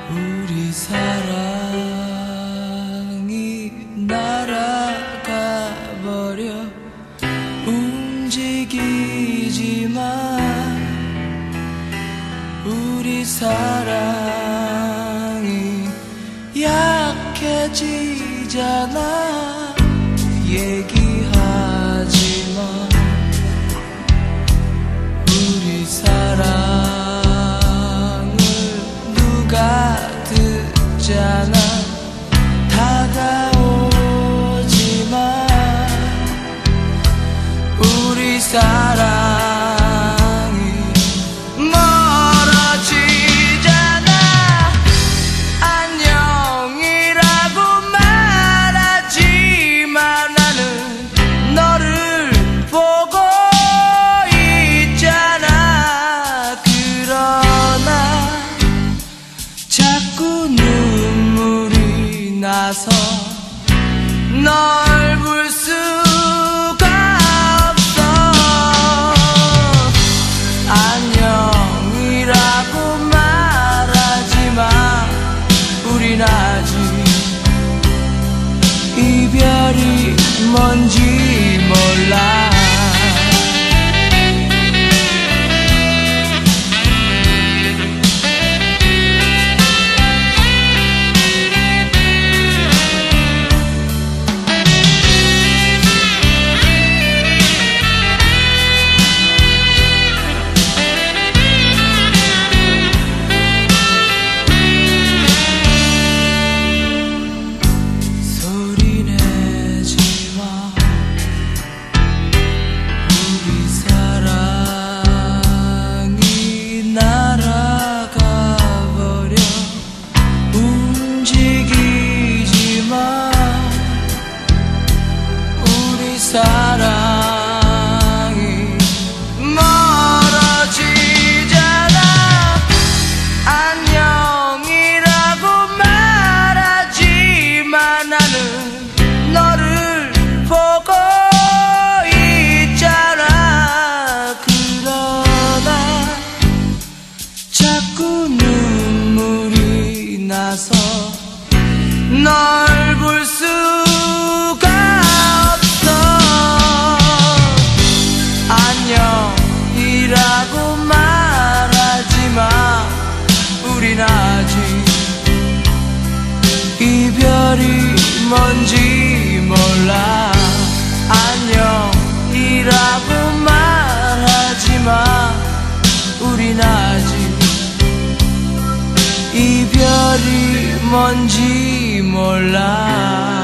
우리 사랑이 날아가 버려 움직이지만 우리 사랑이 약해지잖아. 얘기하지마. 우리 사랑을 누가 듣잖아. 다가오지마. 우리 사랑이 멀어지잖아. 안녕이라고 말하지만 나는 너를 보고 있잖아. 그러나 자꾸 눈물이 나서 널 볼 수가 없어. 안녕이라고 말하지마. 우린 아직 이별이 뭔지 몰라. 사랑이 멀어지잖아. 안녕이라고 말하지만 나는 너를 보고 있잖아. 그러나 자꾸 눈물이 나서 널 볼 수가 안녕이라고 말하지마. 우린 아직 이별이 뭔지 몰라. 안녕이라고 말하지마. 우린 아직 이별이 뭔지 몰라.